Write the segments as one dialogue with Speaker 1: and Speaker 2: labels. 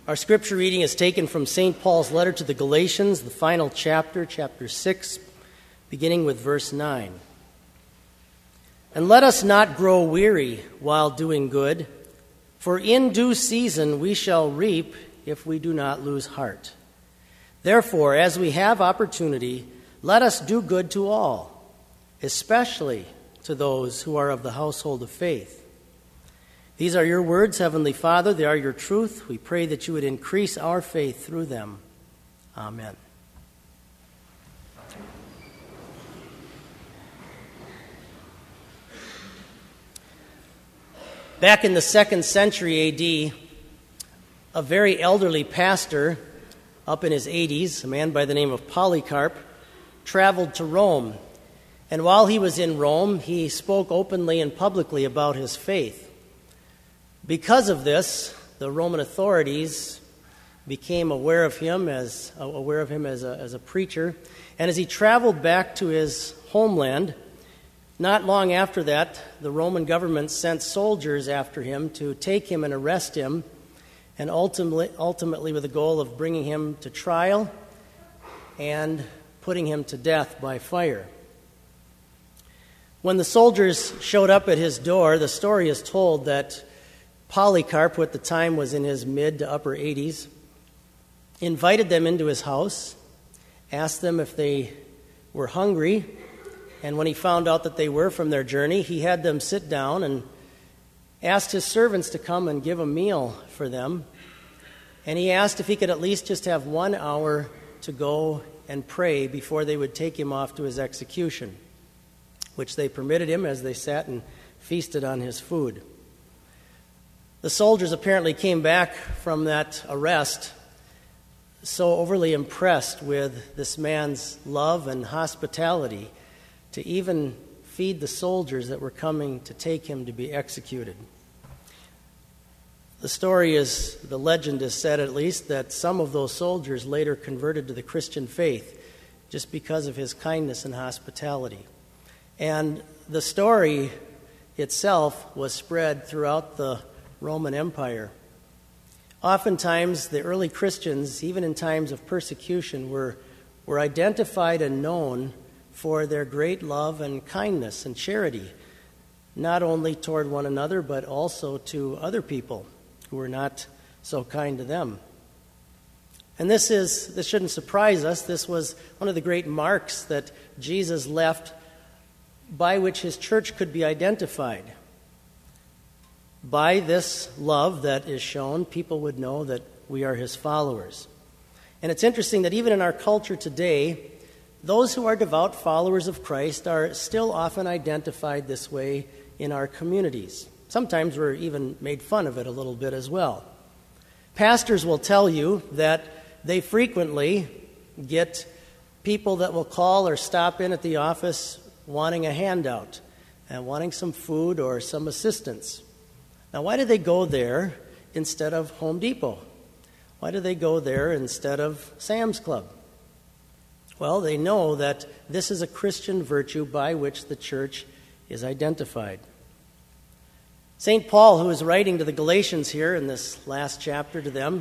Speaker 1: Our scripture reading is taken from St. Paul's letter to the Galatians, the final chapter, chapter 6, beginning with verse 9. And let us not grow weary while doing good, for in due season we shall reap if we do not lose heart. Therefore, as we have opportunity, let us do good to all, especially to those who are of the household of faith. These are your words, Heavenly Father. They are your truth. We pray that you would increase our faith through them. Amen. Back in the 2nd century A.D., a very elderly pastor, up in his 80s, a man by the name of Polycarp, traveled to Rome. And while he was in Rome, he spoke openly and publicly about his faith. Because of this, the Roman authorities became aware of him as a preacher. And as he traveled back to his homeland, not long after that, the Roman government sent soldiers after him to take him and arrest him, and ultimately with the goal of bringing him to trial and putting him to death by fire. When the soldiers showed up at his door, the story is told that Polycarp, who at the time was in his mid to upper 80s, invited them into his house, asked them if they were hungry, and when he found out that they were from their journey, he had them sit down and asked his servants to come and give a meal for them. And he asked if he could at least just have 1 hour to go and pray before they would take him off to his execution, which they permitted him as they sat and feasted on his food. The soldiers apparently came back from that arrest so overly impressed with this man's love and hospitality to even feed the soldiers that were coming to take him to be executed. The legend is said at least, that some of those soldiers later converted to the Christian faith just because of his kindness and hospitality. And the story itself was spread throughout the Roman Empire. Oftentimes, the early Christians, even in times of persecution, were identified and known for their great love and kindness and charity, not only toward one another, but also to other people who were not so kind to them. And this shouldn't surprise us. This was one of the great marks that Jesus left by which his church could be identified. By this love that is shown, people would know that we are his followers. And it's interesting that even in our culture today, those who are devout followers of Christ are still often identified this way in our communities. Sometimes we're even made fun of it a little bit as well. Pastors will tell you that they frequently get people that will call or stop in at the office wanting a handout and wanting some food or some assistance. Now, why do they go there instead of Home Depot? Why do they go there instead of Sam's Club? Well, they know that this is a Christian virtue by which the church is identified. St. Paul, who is writing to the Galatians here in this last chapter to them,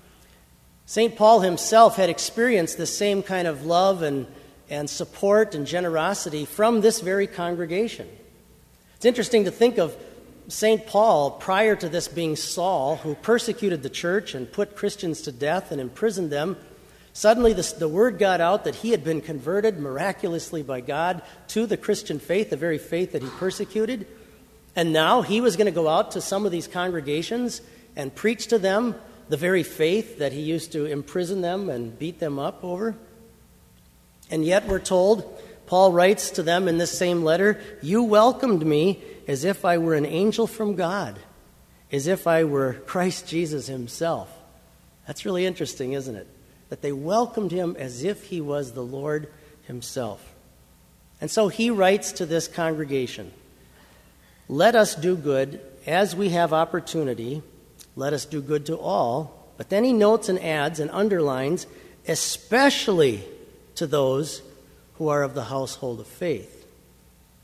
Speaker 1: St. Paul himself had experienced this same kind of love and support and generosity from this very congregation. It's interesting to think of St. Paul, prior to this being Saul, who persecuted the church and put Christians to death and imprisoned them. Suddenly the word got out that he had been converted miraculously by God to the Christian faith, the very faith that he persecuted. And now he was going to go out to some of these congregations and preach to them the very faith that he used to imprison them and beat them up over. And yet we're told, Paul writes to them in this same letter, "You welcomed me as if I were an angel from God, as if I were Christ Jesus himself." That's really interesting, isn't it? That they welcomed him as if he was the Lord himself. And so he writes to this congregation, "Let us do good as we have opportunity. Let us do good to all." But then he notes and adds and underlines, "especially to those who are of the household of faith."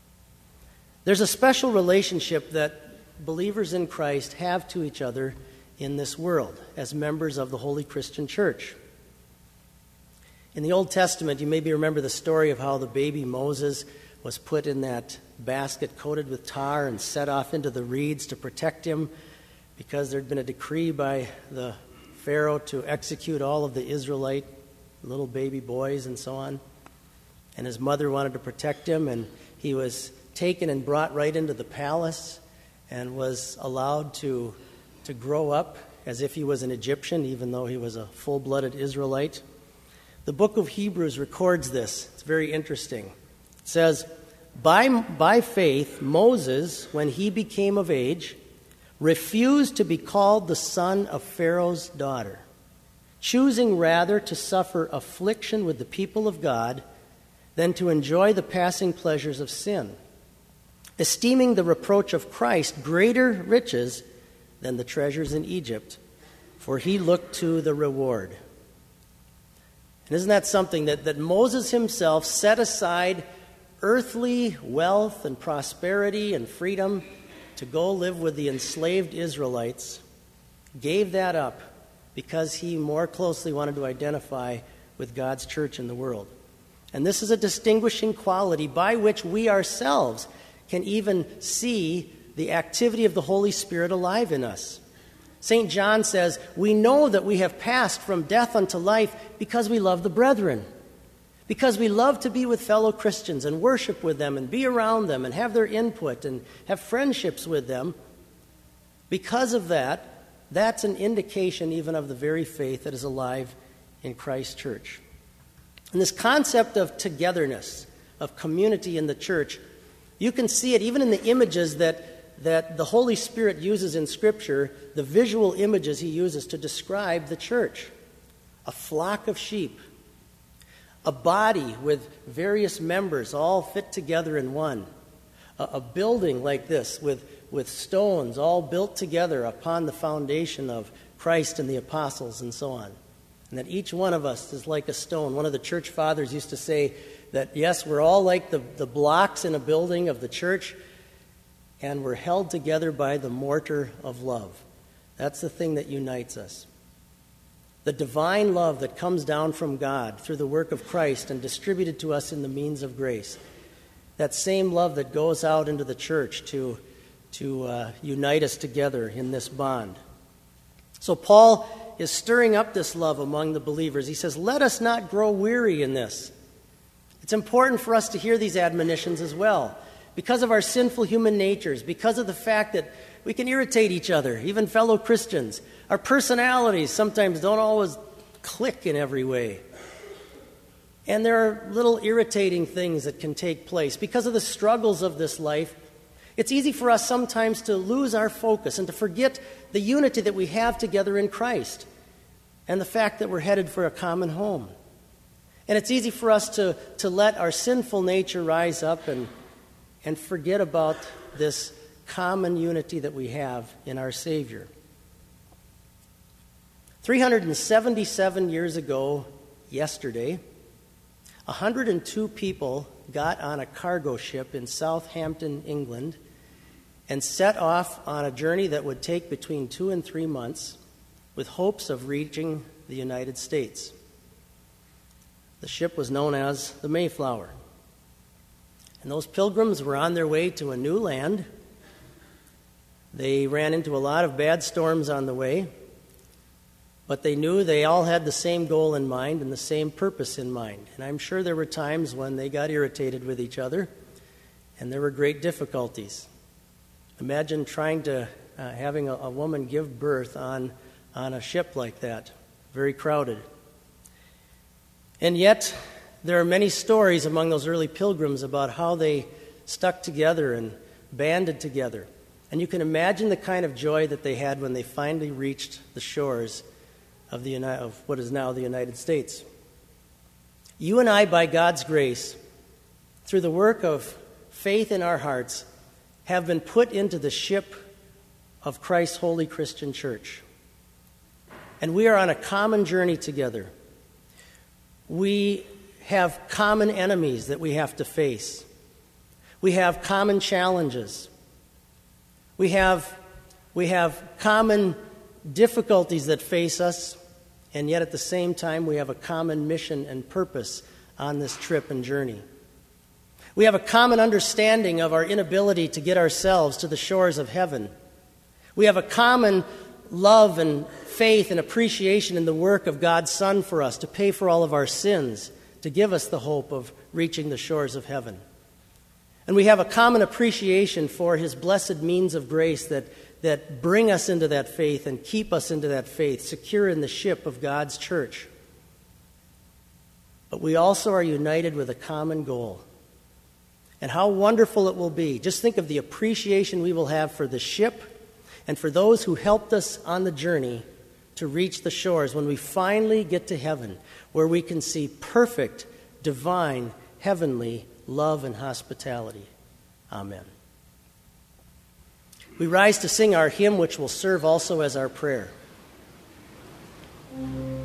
Speaker 1: There's a special relationship that believers in Christ have to each other in this world as members of the Holy Christian Church. In the Old Testament, you maybe remember the story of how the baby Moses was put in that basket coated with tar and set off into the reeds to protect him because there had been a decree by the Pharaoh to execute all of the Israelite little baby boys and so on. And his mother wanted to protect him, and he was taken and brought right into the palace and was allowed to grow up as if he was an Egyptian, even though he was a full-blooded Israelite. The book of Hebrews records this. It's very interesting. It says, By faith, Moses, when he became of age, refused to be called the son of Pharaoh's daughter, choosing rather to suffer affliction with the people of God than to enjoy the passing pleasures of sin, esteeming the reproach of Christ greater riches than the treasures in Egypt, for he looked to the reward. And isn't that something that Moses himself set aside earthly wealth and prosperity and freedom to go live with the enslaved Israelites, gave that up because he more closely wanted to identify with God's church in the world. And this is a distinguishing quality by which we ourselves can even see the activity of the Holy Spirit alive in us. St. John says, we know that we have passed from death unto life because we love the brethren, because we love to be with fellow Christians and worship with them and be around them and have their input and have friendships with them. Because of that, that's an indication even of the very faith that is alive in Christ's church. And this concept of togetherness, of community in the church, you can see it even in the images that the Holy Spirit uses in Scripture, the visual images he uses to describe the church. A flock of sheep, a body with various members all fit together in one, a building like this with stones all built together upon the foundation of Christ and the apostles and so on. And that each one of us is like a stone. One of the church fathers used to say that, yes, we're all like the blocks in a building of the church, and we're held together by the mortar of love. That's the thing that unites us. The divine love that comes down from God through the work of Christ and distributed to us in the means of grace. That same love that goes out into the church to unite us together in this bond. So Paul is stirring up this love among the believers. He says, let us not grow weary in this. It's important for us to hear these admonitions as well. Because of our sinful human natures, because of the fact that we can irritate each other, even fellow Christians. Our personalities sometimes don't always click in every way. And there are little irritating things that can take place. Because of the struggles of this life, it's easy for us sometimes to lose our focus and to forget the unity that we have together in Christ and the fact that we're headed for a common home. And it's easy for us to let our sinful nature rise up and forget about this common unity that we have in our Savior. 377 years ago, yesterday, 102 people got on a cargo ship in Southampton, England, and set off on a journey that would take between 2 and 3 months with hopes of reaching the United States. The ship was known as the Mayflower. And those pilgrims were on their way to a new land. They ran into a lot of bad storms on the way, but they knew they all had the same goal in mind and the same purpose in mind. And I'm sure there were times when they got irritated with each other, and there were great difficulties. Imagine trying to having a woman give birth on a ship like that, very crowded. And yet, there are many stories among those early pilgrims about how they stuck together and banded together. And you can imagine the kind of joy that they had when they finally reached the shores of what is now the United States. You and I, by God's grace, through the work of faith in our hearts, have been put into the ship of Christ's holy Christian church. And we are on a common journey together. We have common enemies that we have to face. We have common challenges. We have common difficulties that face us, and yet at the same time we have a common mission and purpose on this trip and journey. We have a common understanding of our inability to get ourselves to the shores of heaven. We have a common love and faith and appreciation in the work of God's Son for us to pay for all of our sins, to give us the hope of reaching the shores of heaven. And we have a common appreciation for his blessed means of grace that bring us into that faith and keep us into that faith, secure in the ship of God's church. But we also are united with a common goal. And how wonderful it will be. Just think of the appreciation we will have for the ship and for those who helped us on the journey to reach the shores when we finally get to heaven, where we can see perfect, divine, heavenly love and hospitality. Amen. We rise to sing our hymn, which will serve also as our prayer.